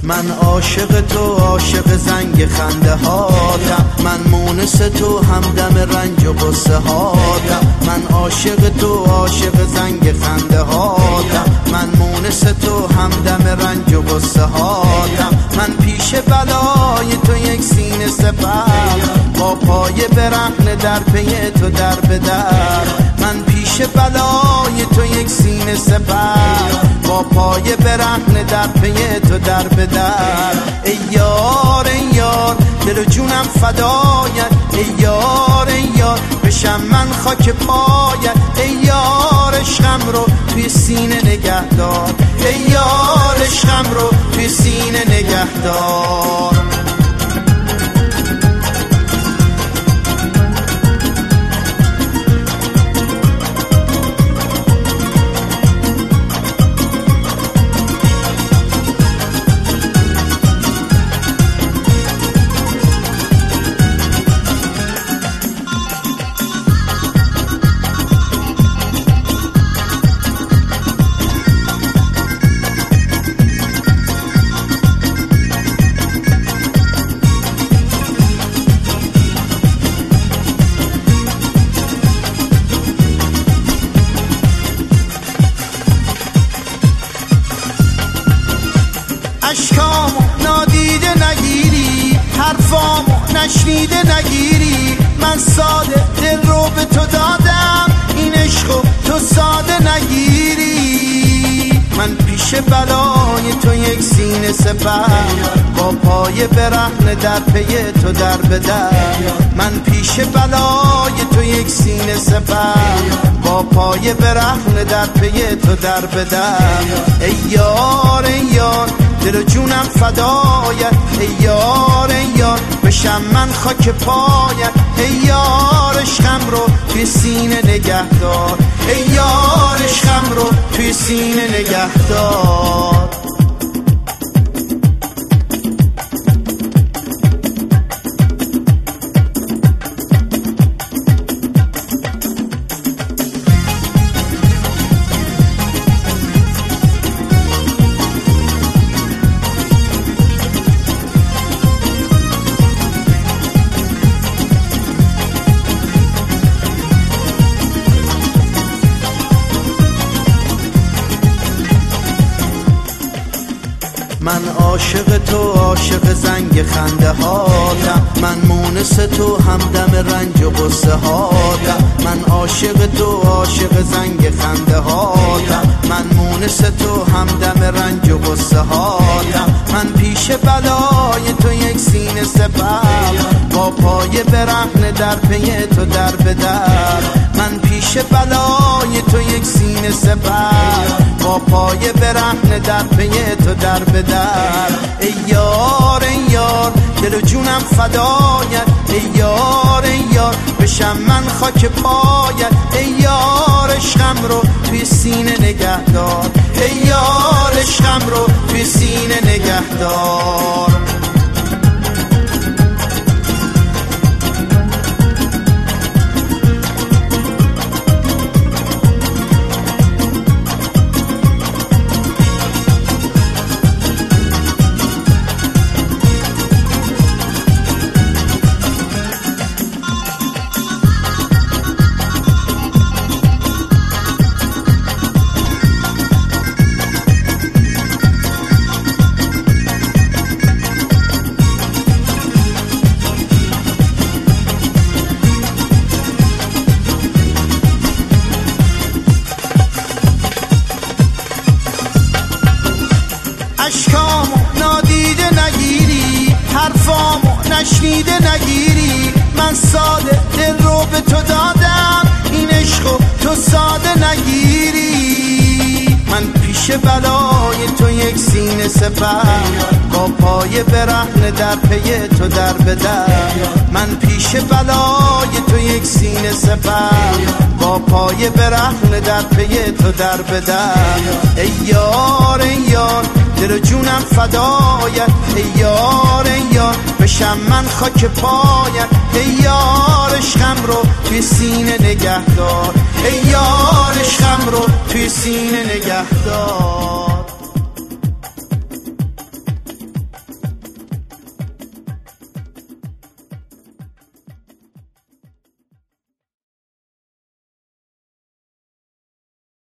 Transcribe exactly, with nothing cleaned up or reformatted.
من عاشق تو عاشق زنگ خنده هاتم، من مونس تو همدم رنج و غصه هاتم. من عاشق تو عاشق زنگ خنده هاتم، من مونس تو همدم رنج و غصه هاتم. من پیش بلای تو یک سینه سپر، با پای برهنه در پی تو در به در. من پیش بلای تو یک سینه سپر، با پای برهنه در پی تو در به در. ای یار ای یار دل و جونم فدایت، ای یار ای یار بشم من خاک پایت. ای یار عشقم رو توی سینه نگه دار، ای یار عشقم رو توی سینه نگه دار. اشکامو نادیده نگیری، حرفامو نشنیده نگیری. من ساده دل رو به تو دادم، این عشقو تو ساده نگیری. من پیش بلای تو یک سینه سپر، با پای برهنه در پی تو در به در. من پیش بلای تو یک سینه سپر، با پای برهنه در پی تو در به در. ای یار ای یار دل و جونم فدایت، ای یار ای یار بشم من خاک پایت. ای یار عشقم رو توی سینه نگه دار، ای یار عشقم رو توی سینه نگه دار. من عاشق تو عاشق زنگ خنده هاتم، من مونس تو همدم رنج و غصه هاتم. من عاشق تو عاشق زنگ خنده هاتم، من مونس تو همدم رنج و غصه هاتم. من پیش بلای تو یک سینه سپر، با پای برهنه در پی تو در به در. من پیش بلای تو یک سینه سپر، با پای برهنه در پی تو در به در. ای یار ای یار دل و جونم فدایت، ای یار ای یار بشم من خاک پایت. ای یار عشقم رو توی سینه نگه دار، ای یار عشقم رو توی سینه نگه دار. اشکامو نادیده نگیری، حرفامو نشنیده نگیری. من ساده دل رو به تو دادم، این عشقو تو ساده نگیری. من پیش بلای تو یک سینه سپر، با پای برهنه در پی تو در به در. من پیش بلای تو یک سینه سپر، با پای برهنه در پی تو در به در. ای یار ای یار دل و جونم فدایت، ای یار ای یار بشم من خاک پایت. ای یار عشقم رو توی سینه نگه دار، ای یار عشقم رو توی سینه نگه دار.